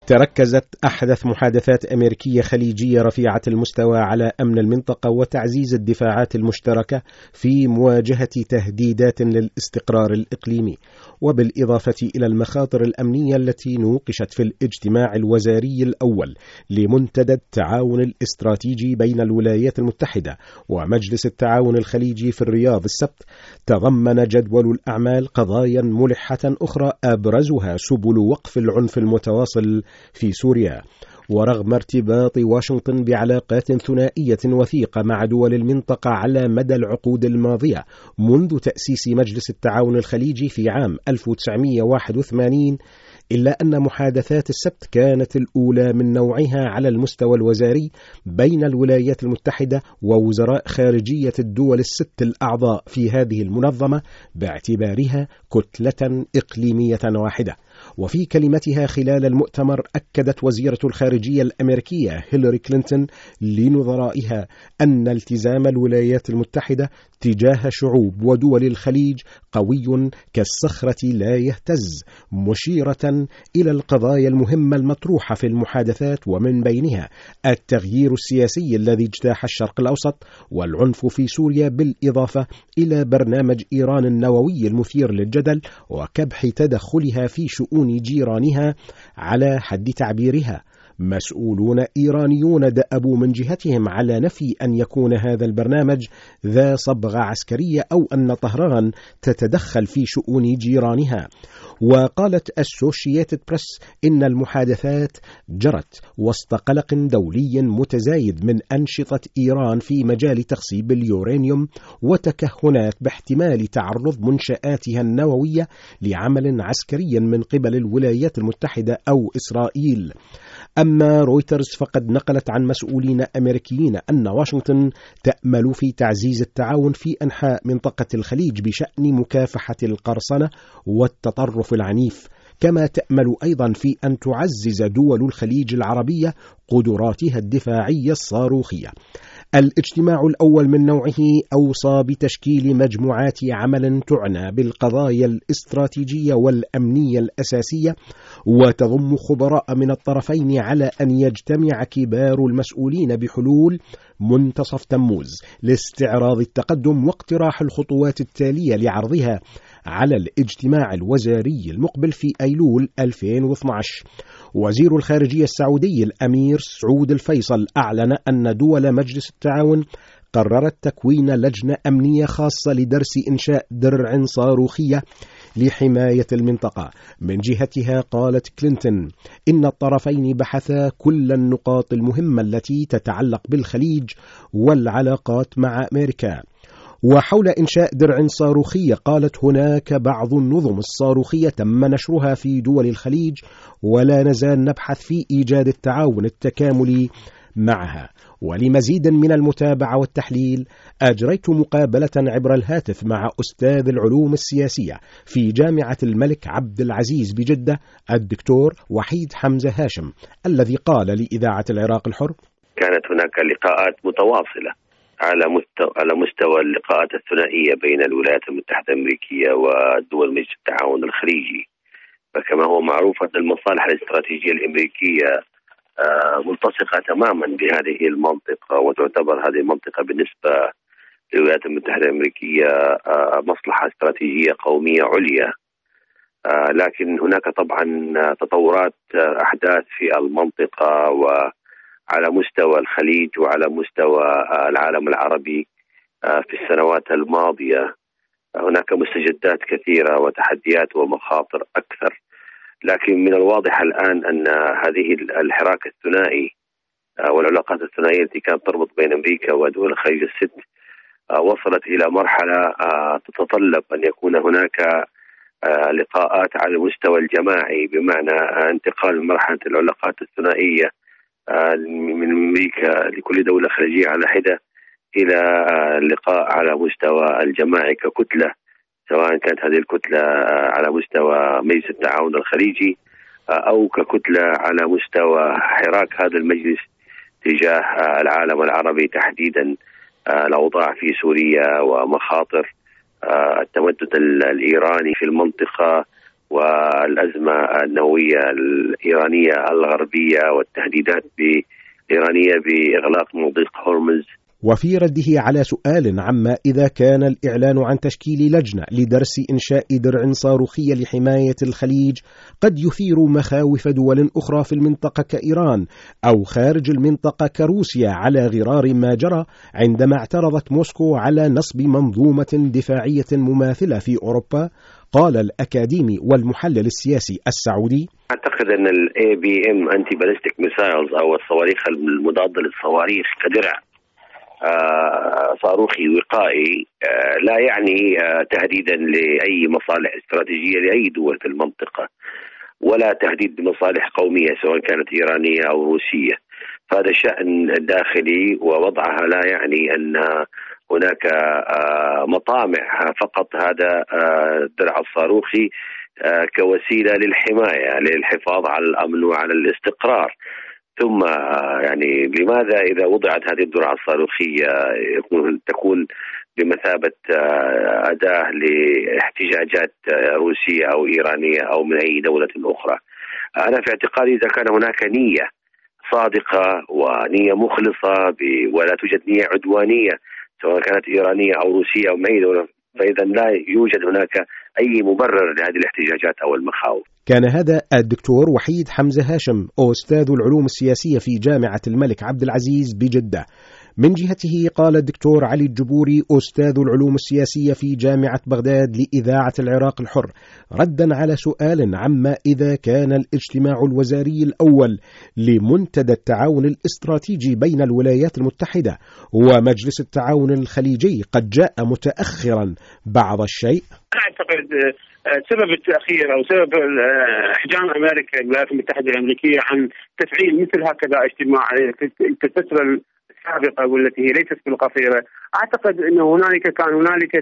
تركزت أحدث محادثات أمريكية خليجية رفيعة المستوى على أمن المنطقة وتعزيز الدفاعات المشتركة في مواجهة تهديدات للاستقرار الإقليمي، وبالإضافة إلى المخاطر الأمنية التي نوقشت في الاجتماع الوزاري الأول لمنتدى التعاون الاستراتيجي بين الولايات المتحدة ومجلس التعاون الخليجي في الرياض السبت. تضمن جدول الأعمال قضايا ملحة أخرى أبرزها سبل وقف العنف المتواصل في سوريا. ورغم ارتباط واشنطن بعلاقات ثنائية وثيقة مع دول المنطقة على مدى العقود الماضية منذ تأسيس مجلس التعاون الخليجي في عام 1981، إلا أن محادثات السبت كانت الأولى من نوعها على المستوى الوزاري بين الولايات المتحدة ووزراء خارجية الدول الست الأعضاء في هذه المنظمة باعتبارها كتلة إقليمية واحدة. وفي كلمتها خلال المؤتمر أكدت وزيرة الخارجية الأمريكية هيلاري كلينتون لنظرائها أن التزام الولايات المتحدة تجاه شعوب ودول الخليج قوي كالصخرة لا يهتز، مشيرة إلى القضايا المهمة المطروحة في المحادثات، ومن بينها التغيير السياسي الذي اجتاح الشرق الأوسط والعنف في سوريا، بالإضافة إلى برنامج إيران النووي المثير للجدل وكبح تدخلها في شؤون جيرانها على حد تعبيرها. مسؤولون إيرانيون دأبوا من جهتهم على نفي أن يكون هذا البرنامج ذا صبغة عسكرية أو أن طهران تتدخل في شؤون جيرانها. وقالت أسوشيتد بريس إن المحادثات جرت وسط قلق دولي متزايد من أنشطة إيران في مجال تخصيب اليورانيوم وتكهنات باحتمال تعرض منشآتها النووية لعمل عسكري من قبل الولايات المتحدة أو إسرائيل. أما رويترز فقد نقلت عن مسؤولين أمريكيين أن واشنطن تأمل في تعزيز التعاون في أنحاء منطقة الخليج بشأن مكافحة القرصنة والتطرف العنيف، كما تأمل أيضا في أن تعزز دول الخليج العربية قدراتها الدفاعية الصاروخية. الاجتماع الأول من نوعه أوصى بتشكيل مجموعات عمل تعنى بالقضايا الاستراتيجية والأمنية الأساسية، وتضم خبراء من الطرفين على أن يجتمع كبار المسؤولين بحلول منتصف تموز لاستعراض التقدم واقتراح الخطوات التالية لعرضها على الاجتماع الوزاري المقبل في أيلول 2012. وزير الخارجية السعودي الأمير سعود الفيصل أعلن أن دول مجلس التعاون قررت تكوين لجنة أمنية خاصة لدرس إنشاء درع صاروخية لحماية المنطقة. من جهتها قالت كلينتون إن الطرفين بحثا كل النقاط المهمة التي تتعلق بالخليج والعلاقات مع أمريكا. وحول إنشاء درع صاروخية قالت هناك بعض النظم الصاروخية تم نشرها في دول الخليج ولا نزال نبحث في إيجاد التعاون التكاملي معها. ولمزيد من المتابعة والتحليل أجريت مقابلة عبر الهاتف مع أستاذ العلوم السياسية في جامعة الملك عبد العزيز بجدة الدكتور وحيد حمزة هاشم، الذي قال لإذاعة العراق الحر: كانت هناك لقاءات متواصلة على مستوى اللقاءات الثنائية بين الولايات المتحدة الأمريكية ودول مجلس التعاون الخليجي. فكما هو معروف أن المصالح الاستراتيجية الأمريكية ملتصقة تماما بهذه المنطقة، وتعتبر هذه المنطقة بالنسبة للولايات المتحدة الأمريكية مصلحة استراتيجية قومية عليا. لكن هناك طبعا تطورات أحداث في المنطقة وعلى مستوى الخليج وعلى مستوى العالم العربي في السنوات الماضية. هناك مستجدات كثيرة وتحديات ومخاطر أكثر، لكن من الواضح الآن أن هذه الحراك الثنائي والعلاقات الثنائية التي كانت تربط بين أمريكا ودول الخليج الست وصلت إلى مرحلة تتطلب أن يكون هناك لقاءات على المستوى الجماعي، بمعنى انتقال مرحلة العلاقات الثنائية من أمريكا لكل دولة خليجية على حدة إلى اللقاء على مستوى الجماعي ككتلة، سواء كانت هذه الكتلة على مستوى مجلس التعاون الخليجي أو ككتلة على مستوى حراك هذا المجلس تجاه العالم العربي، تحديدا الأوضاع في سوريا ومخاطر التمدد الإيراني في المنطقة والأزمة النووية الإيرانية الغربية والتهديدات الإيرانية بإغلاق مضيق هرمز. وفي رده على سؤال عما إذا كان الإعلان عن تشكيل لجنة لدرس إنشاء درع صاروخي لحماية الخليج قد يثير مخاوف دول أخرى في المنطقة كإيران أو خارج المنطقة كروسيا على غرار ما جرى عندما اعترضت موسكو على نصب منظومة دفاعية مماثلة في أوروبا، قال الأكاديمي والمحلل السياسي السعودي: أعتقد أن ال ABM Anti Ballistic Missiles أو الصواريخ المضادة للصواريخ كدرع صاروخي وقائي لا يعني تهديدا لأي مصالح استراتيجية لأي دول في المنطقة، ولا تهديد لمصالح قومية سواء كانت إيرانية أو روسية. فهذا شأن داخلي، ووضعها لا يعني أن هناك مطامع فقط. هذا الدرع الصاروخي كوسيلة للحماية للحفاظ على الأمن وعلى الاستقرار. ثم يعني لماذا إذا وضعت هذه الدرع الصاروخية تكون بمثابة أداة لاحتجاجات روسية أو إيرانية أو من أي دولة أخرى؟ أنا في اعتقادي إذا كان هناك نية صادقة ونية مخلصة ولا توجد نية عدوانية سواء كانت إيرانية أو روسية أو من أي دولة، فإذا لا يوجد هناك أي مبرر لهذه الاحتجاجات أو المخاوف. كان هذا الدكتور وحيد حمزة هاشم، أستاذ العلوم السياسية في جامعة الملك عبد العزيز بجدة. من جهته قال الدكتور علي الجبوري، أستاذ العلوم السياسية في جامعة بغداد لإذاعة العراق الحر، ردا على سؤال عما إذا كان الاجتماع الوزاري الأول لمنتدى التعاون الاستراتيجي بين الولايات المتحدة ومجلس التعاون الخليجي قد جاء متأخرا بعض الشيء. أعتقد سبب التأخير أو سبب إحجام أمريكا الولايات المتحدة الأمريكية عن تفعيل مثل هكذا اجتماع في الفترة السابقة والتي هي ليست بالقصيرة، أعتقد أنه كان هنالك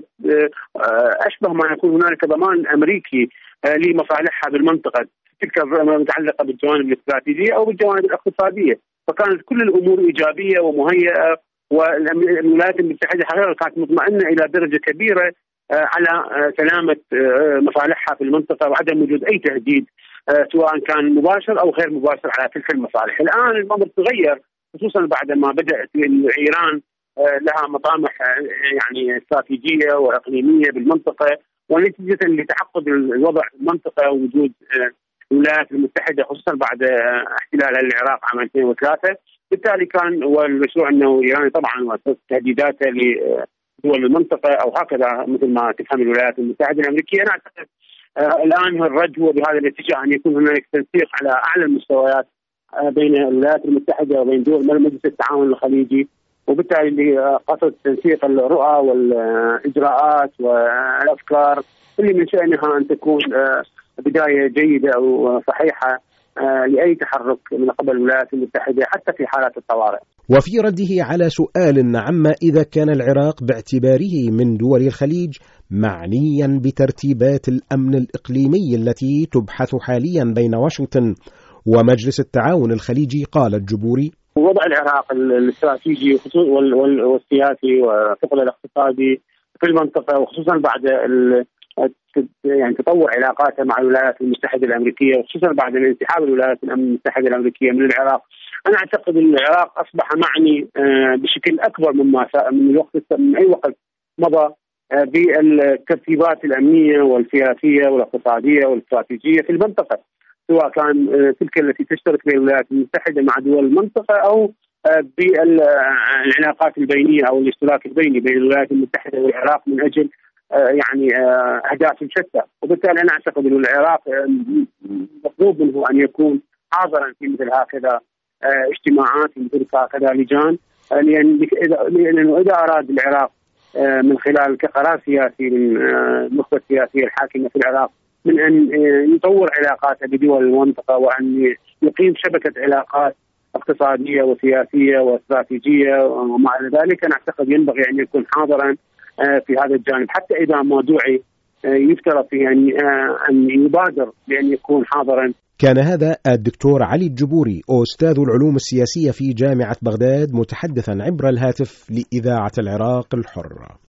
أشبه ما يكون هنالك ضمان أمريكي لمصالحها بالمنطقة، تلك متعلقة بالجوانب الاستراتيجية أو بالجوانب الاقتصادية. فكانت كل الأمور إيجابية ومهيئة، والولايات المتحدة حقيقة كانت مطمئنة إلى درجة كبيرة على سلامة مصالحها في المنطقة وعدم وجود أي تهديد سواء كان مباشر أو غير مباشر على تلك المصالح. الآن الأمر تغير، خصوصا بعد ما بدأت إيران لها مطامح يعني استراتيجية وإقليمية بالمنطقة، ونتيجة لتعقد الوضع في المنطقة ووجود الولايات المتحدة خصوصا بعد احتلال العراق عام 2003. بالتالي كان والمشروع أنه إيران طبعا وتهديداته لدول المنطقة أو هكذا مثل ما تفهم الولايات المتحدة الأمريكية. أنا أعتقد الآن الرجل بهذا الاتجاه أن يكون هناك تنسيق على أعلى المستويات بين الولايات المتحدة وبين دول مجلس التعاون الخليجي، وبالتالي قصد تنسيق الرؤى والإجراءات والأفكار اللي من شأنها أن تكون بداية جيدة أو صحيحة لأي تحرك من قبل الولايات المتحدة حتى في حالات الطوارئ. وفي رده على سؤال عما إذا كان العراق باعتباره من دول الخليج معنيا بترتيبات الأمن الإقليمي التي تبحث حاليا بين واشنطن ومجلس التعاون الخليجي، قال الجبوري: وضع العراق الاستراتيجي والسياسي وثقله الاقتصادي في المنطقة، وخصوصا بعد يعني تطور علاقاته مع الولايات المتحدة الأمريكية، وخصوصا بعد انسحاب الولايات المتحدة الأمريكية من العراق. أنا أعتقد أن العراق أصبح معني بشكل أكبر من أي وقت مضى بالترتيبات الأمنية والسياسية والاقتصادية والاستراتيجية في المنطقة، سواء كان تلك التي تشترك بين الولايات المتحدة مع دول المنطقة أو بالعلاقات البينية أو الاشتراك البيني بين الولايات المتحدة والعراق من أجل يعني أهداف شتى. وبالتالي أنا أعتقد أن العراق مطلوب منه أن يكون حاضرا في مثل هكذا اجتماعات، في مثل هكذا لجان، لأنه إذا أراد العراق من خلال كقرار سياسي من النخبة السياسية الحاكمة في العراق من أن يطور علاقاته بدول المنطقة وأن يقيم شبكة علاقات اقتصادية وسياسية واستراتيجية وما إلى ذلك، أنا أعتقد ينبغي أن يكون حاضرا في هذا الجانب، حتى إذا ما دعي يفترض فيه أن يبادر بأن يكون حاضرا. كان هذا الدكتور علي الجبوري، أستاذ العلوم السياسية في جامعة بغداد، متحدثا عبر الهاتف لإذاعة العراق الحر.